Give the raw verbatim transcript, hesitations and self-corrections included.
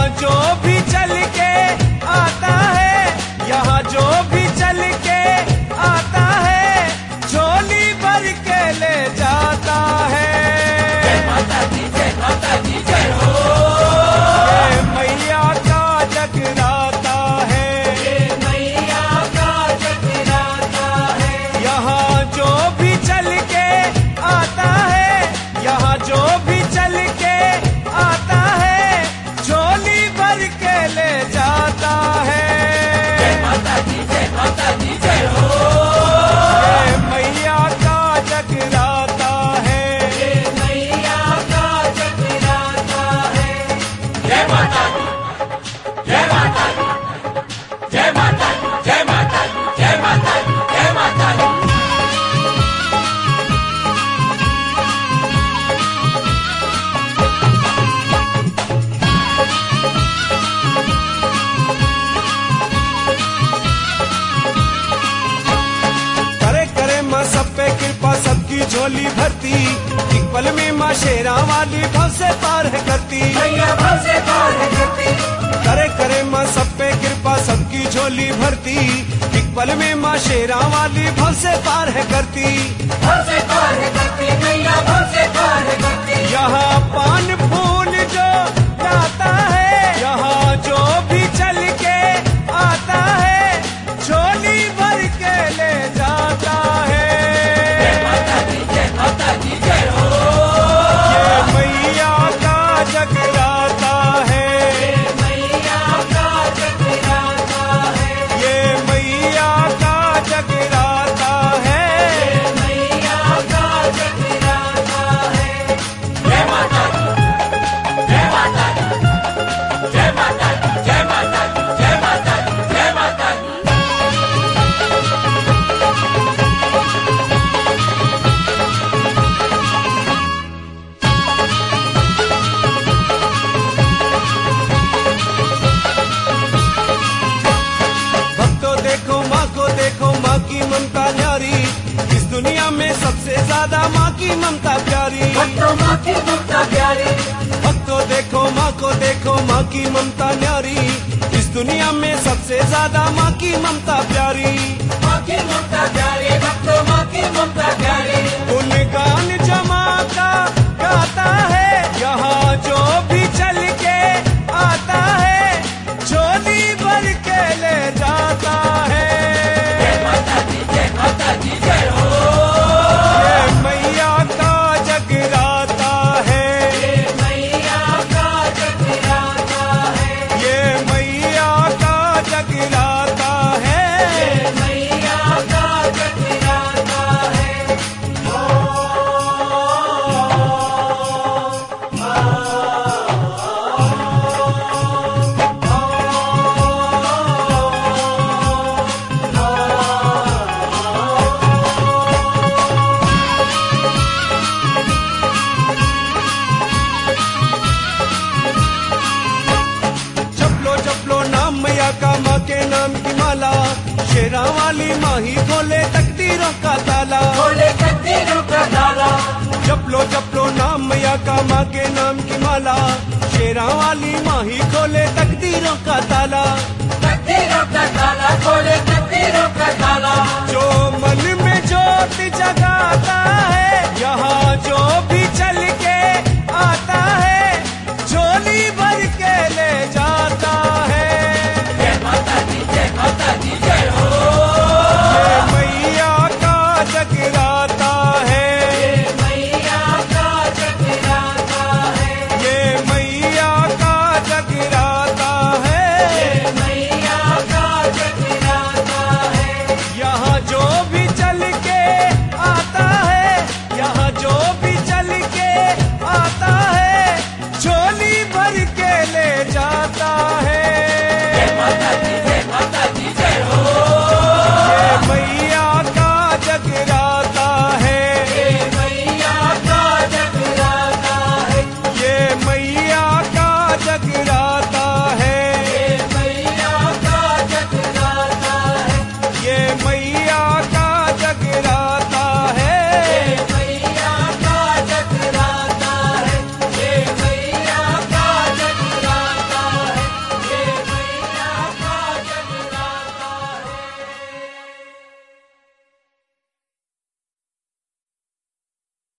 जो भी चल के आता है, यहाँ जो भी चल के आता है, झोली भर के ले जाता है। जय माता दी, जय माता दी, जय हो। ये मैया का जगराता है, ये मैया का जगराता है। यहाँ जो भी चल के आता है, यहाँ जो भी चल के आता है, झोली भर के ले जाता है। जय माता दी, जय माता दी, जय हो। ये मैया का जगराता है, ये मैया का जगराता है। जय माता दी, जय माता दी, जय माता दी, जय माता दी, जय माता दी, जय माता दी। करे करे माँ सब पे कृपा, सबकी झोली भरती, एक पल में माँ शेरा वाली भव से पार है करती। मैया भव से पार है करती। करे करे माँ सब पे कृपा, सबकी झोली भरती, एक पल में माँ शेरा वाली भव से पार है करती। भव से पार है करती, मैया भव से पार है करती। यहाँ पान फूल जो लाता है, यहाँ जो भी चल के आता है, झोली भर के ले जाता है। जय माता दी, जय माता दी, जय हो। ये मैया का जगराता है, ये मैया का जगराता है। ये मैया का जगराता है। ये मैया का जगराता है। जय माता दी, जय माता दी, जय माता दी, जय माता दी, जय माता दी, जय माता दी। भक्तों देखो माँ को, देखो माँ की ममता न्यारी, इस दुनिया में सबसे ज्यादा माँ की ममता प्यारी। भक्तों माँ की ममता प्यारी। भक्तों देखो माँ को, देखो माँ की ममता न्यारी, इस दुनिया में सबसे ज्यादा माँ की ममता प्यारी। माँ की ममता प्यारी, भक्तों माँ की ममता प्यारी। गुणगान जमा का गाता है, यहाँ जो भी चल के आता है, झोली भर के ले जाता है। जय माता दी, जय माता दी, जय हो। ये मैया का जगराता है, ये मैया का जगराता है। ये मैया का जगराता है। ये मैया का जगराता है। जप लो जप लो नाम मैया का, माँ के नाम की माला, शेरा वाली माँ ही खोले तकदीरों का ताला। खोले तकदीरों का ताला। जप लो जप लो नाम मैया का, माँ के नाम की माला, शेरा वाली माँ ही खोले तकदीरों का ताला। तकदीरों का ताला खोले।